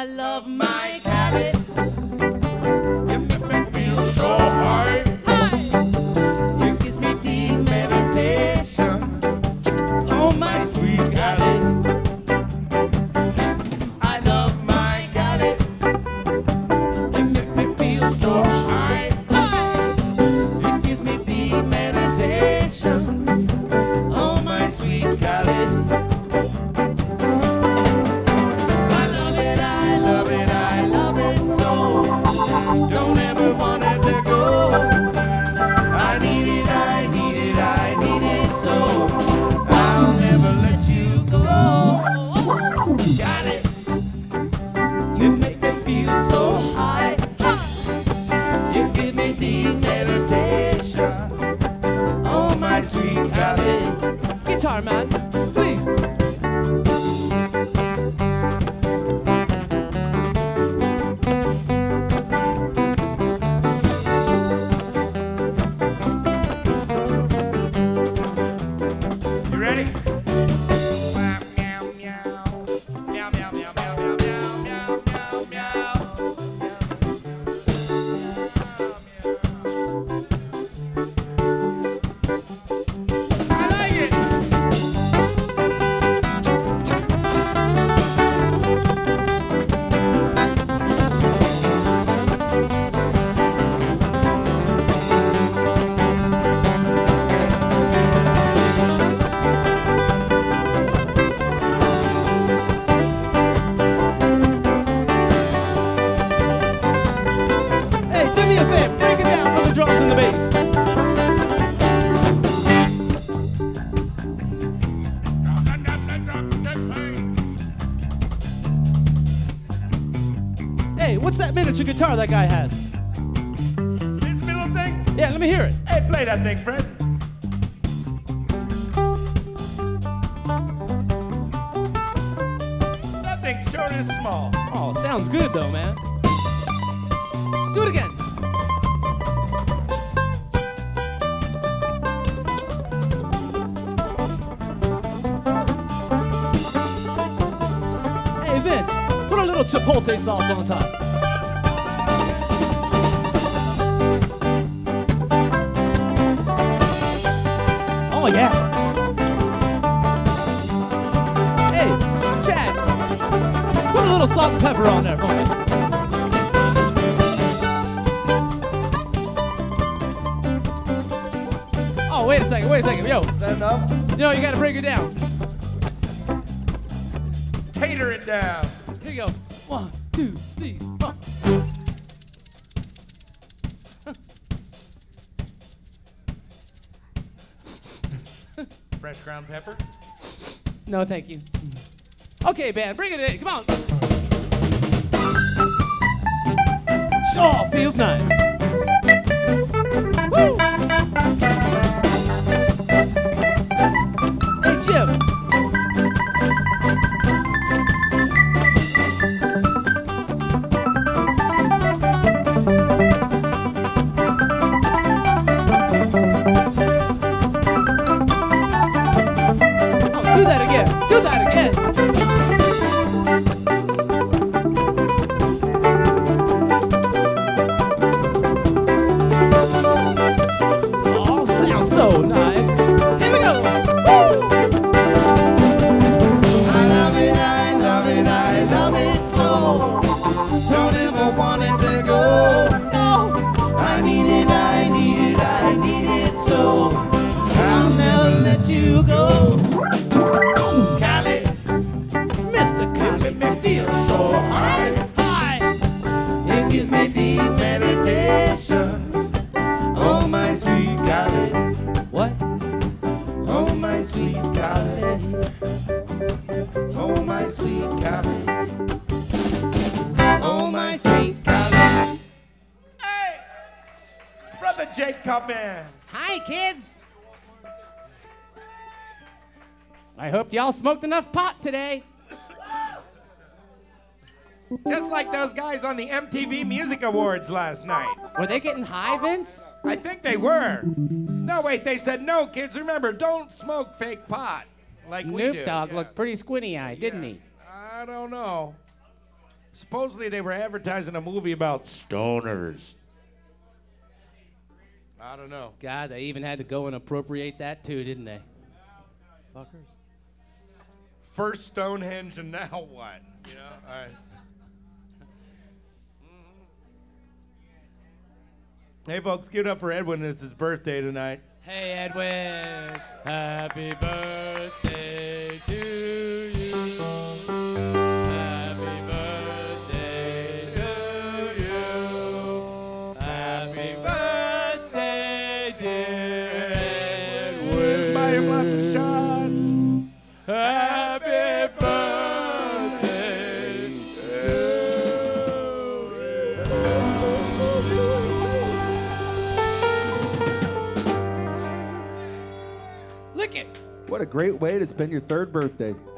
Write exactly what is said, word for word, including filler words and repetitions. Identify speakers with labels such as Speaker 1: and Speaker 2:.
Speaker 1: I love my Cali.
Speaker 2: You make me feel so high.
Speaker 1: It gives me deep meditations. Oh, my sweet Cali. I love my Cali. It make me feel so high. It gives me deep meditations. Oh, my sweet Cali. I love it, I love it, I love it so. Don't ever want it to go. I need it, I need it, I need it so. I'll never let you go. Got it. You make me feel so high. You give me deep meditation. Oh, my sweet Cali. Guitar man, please.
Speaker 2: You ready? I like it.
Speaker 1: Hey, do me a favor, break it down for the drums and the bass. Hey, what's that miniature guitar that guy has?
Speaker 2: This middle thing?
Speaker 1: Yeah, let me hear it.
Speaker 2: Hey, play that thing, Fred. That thing sure is small.
Speaker 1: Oh, sounds good though, man. Do it again. Hey, Vince, put a little chipotle sauce on top. Oh, yeah. Hey, Chad, put a little salt and pepper on there for me. Oh, wait a second, wait a second. Yo,
Speaker 2: Is that enough?
Speaker 1: yo, you gotta break it down.
Speaker 2: Tater it down.
Speaker 1: Here you go. One, two, three, four.
Speaker 2: Fresh ground pepper.
Speaker 1: No, thank you. Okay, band, bring it in. Come on. Sure, feels nice. Woo! Hey, Jim. Oh, do that again. Do that again. Oh, sounds so nice. Here we go. Woo! I love it, I love it, I love it so. Don't ever want it to go. No. I need it, I need it, I need it so. I'll never let you go. Cali, Mister Cali, me feel so high. High. It gives me deep meditation. Oh, my sweet Cali. What? Oh, my sweet Cali. Oh, my sweet Cali. Oh, my sweet Cali.
Speaker 2: Hey! Brother Jake, come in.
Speaker 1: Hi, kids. I hope y'all smoked enough pot today.
Speaker 2: Just like those guys on the M T V Music Awards last night.
Speaker 1: Were they getting high, Vince?
Speaker 2: I think they were. No, wait, they said no, kids. Remember, don't smoke fake pot like we do.
Speaker 1: Snoop Dogg
Speaker 2: Yeah.
Speaker 1: looked pretty squinty-eyed, didn't he?
Speaker 2: I don't know. Supposedly they were advertising a movie about stoners. I don't know.
Speaker 3: God, they even had to go and appropriate that too, didn't they? Fuckers.
Speaker 2: First Stonehenge and now what? You know? All right. Hey, folks, give it up for Edwin. It's his birthday tonight.
Speaker 3: Hey, Edwin. Happy birthday to you. Happy birthday to you. Happy birthday, dear Edwin.
Speaker 2: Buy him lots of shots.
Speaker 3: Happy birthday to you. Lick it.
Speaker 1: What a great way to spend your third birthday.